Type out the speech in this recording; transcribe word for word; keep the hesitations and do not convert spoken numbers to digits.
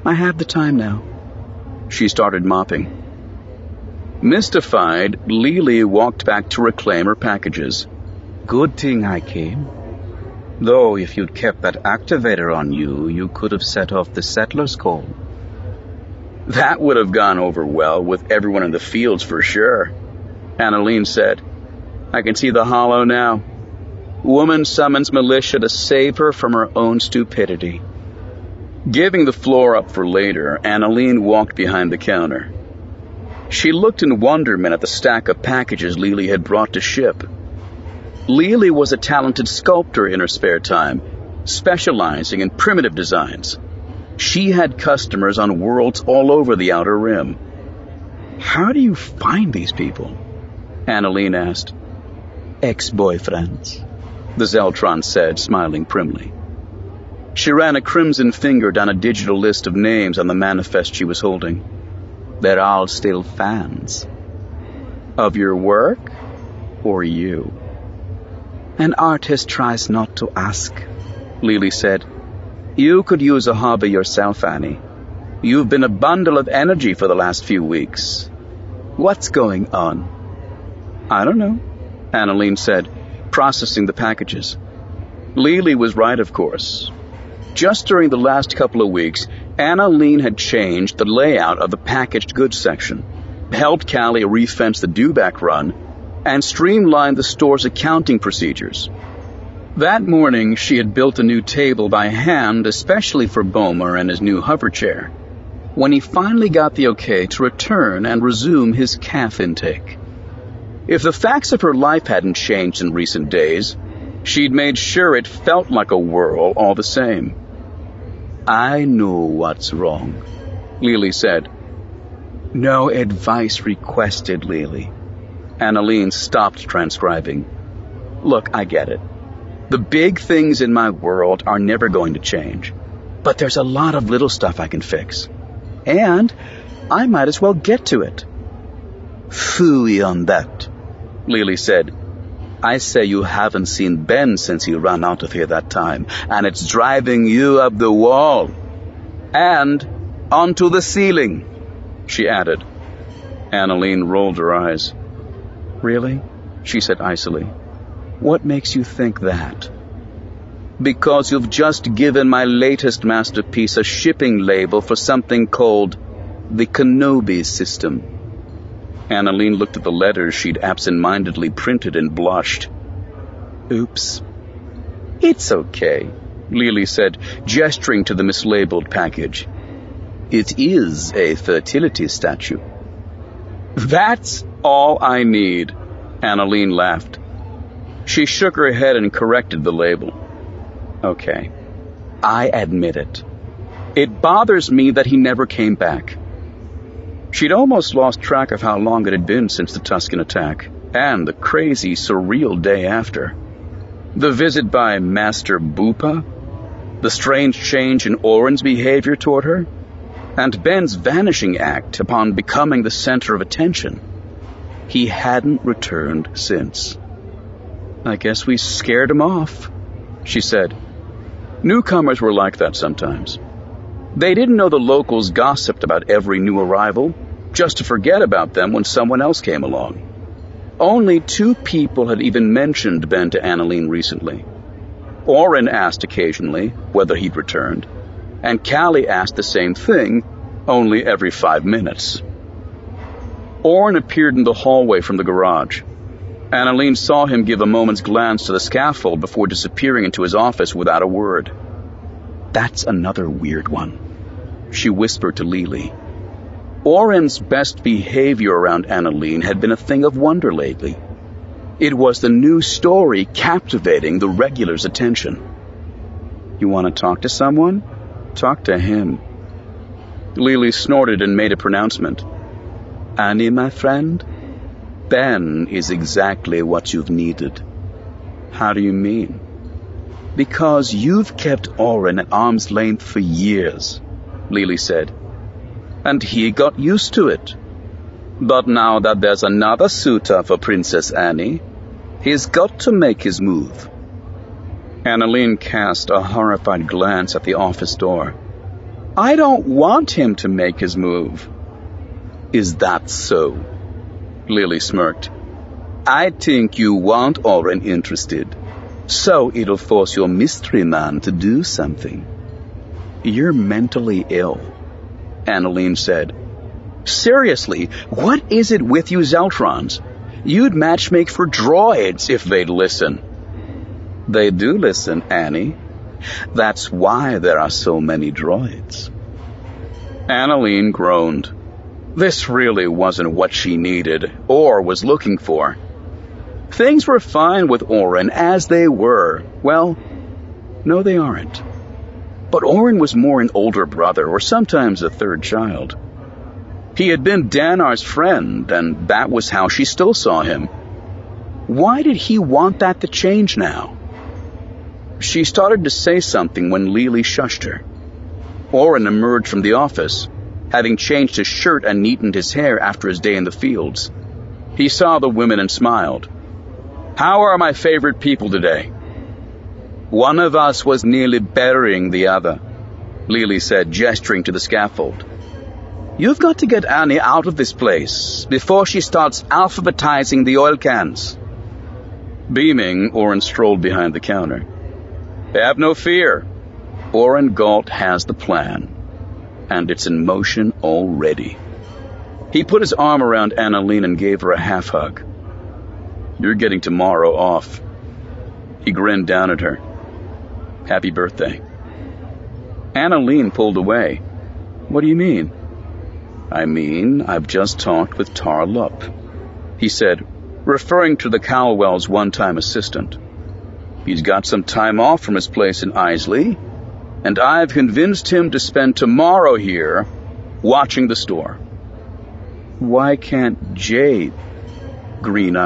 I have the time now. She started mopping. Mystified, Lily walked back to reclaim her packages. Good thing I came. Though if you'd kept that activator on you, you could have set off the settler's call. That would have gone over well with everyone in the fields for sure, Annalene said. I can see the hollow now. Woman summons militia to save her from her own stupidity. Giving the floor up for later, Annalene walked behind the counter. She looked in wonderment at the stack of packages Lily had brought to ship. Lily was a talented sculptor in her spare time, specializing in primitive designs. She had customers on worlds all over the Outer Rim. How do you find these people? Annalene asked. Ex-boyfriends, the Zeltron said, smiling primly. She ran a crimson finger down a digital list of names on the manifest she was holding. They're all still fans. Of your work or you? An artist tries not to ask, Lily said. You could use a hobby yourself, Annie. You've been a bundle of energy for the last few weeks. What's going on? I don't know, Annalene said, processing the packages. Lily was right, of course. Just during the last couple of weeks, Annalene had changed the layout of the packaged goods section, helped Callie refence the dewback run, and streamlined the store's accounting procedures. That morning, she had built a new table by hand, especially for Bomer and his new hover chair, when he finally got the okay to return and resume his calf intake. If the facts of her life hadn't changed in recent days, she'd made sure it felt like a whirl all the same. I know what's wrong, Lily said. No advice requested, Lily. Annalene stopped transcribing. Look, I get it. The big things in my world are never going to change. But there's a lot of little stuff I can fix. And I might as well get to it. Phooey on that, Lily said. I say you haven't seen Ben since he ran out of here that time, and it's driving you up the wall. And onto the ceiling, she added. Annalene rolled her eyes. Really? She said icily. What makes you think that? Because you've just given my latest masterpiece a shipping label for something called the Kenobi system. Annalene looked at the letters she'd absent-mindedly printed and blushed. Oops. It's okay, Lily said, gesturing to the mislabeled package. It is a fertility statue. That's all I need, Annalene laughed. She shook her head and corrected the label. Okay, I admit it. It bothers me that he never came back. She'd almost lost track of how long it had been since the Tusken attack, and the crazy, surreal day after. The visit by Master Bupa, the strange change in Oren's behavior toward her, and Ben's vanishing act upon becoming the center of attention. He hadn't returned since. I guess we scared him off, she said. Newcomers were like that sometimes. They didn't know the locals gossiped about every new arrival, just to forget about them when someone else came along. Only two people had even mentioned Ben to Annalene recently. Oren asked occasionally whether he'd returned, and Callie asked the same thing, only every five minutes. Oren appeared in the hallway from the garage. Annalene saw him give a moment's glance to the scaffold before disappearing into his office without a word. That's another weird one, she whispered to Lily. Oren's best behavior around Annalene had been a thing of wonder lately. It was the new story captivating the regulars' attention. You want to talk to someone? Talk to him. Lily snorted and made a pronouncement. Annie, my friend, Ben is exactly what you've needed. How do you mean? Because you've kept Oren at arm's length for years, Lily said. And he got used to it. But now that there's another suitor for Princess Annie, he's got to make his move. Annalene cast a horrified glance at the office door. I don't want him to make his move. Is that so? Lily smirked. I think you want Oren interested, so it'll force your mystery man to do something. You're mentally ill, Annalene said. Seriously, what is it with you Zeltrons? You'd matchmake for droids if they'd listen. They do listen, Annie. That's why there are so many droids. Annalene groaned. This really wasn't what she needed or was looking for. Things were fine with Oren as they were. Well, no, they aren't. But Oren was more an older brother or sometimes a third child. He had been Danar's friend, and that was how she still saw him. Why did he want that to change now? She started to say something when Lily shushed her. Oren emerged from the office, having changed his shirt and neatened his hair after his day in the fields. He saw the women and smiled. How are my favorite people today? One of us was nearly burying the other, Lily said, gesturing to the scaffold. You've got to get Annie out of this place before she starts alphabetizing the oil cans. Beaming, Oren strolled behind the counter. Have no fear. Oren Galt has the plan, and it's in motion already. He put his arm around Annalene and gave her a half hug. You're getting tomorrow off. He grinned down at her. Happy birthday. Annalene pulled away. What do you mean? I mean, I've just talked with Tar Lup, he said, referring to the Calwell's one-time assistant. He's got some time off from his place in Isley, and I've convinced him to spend tomorrow here watching the store. Why can't Jade? Green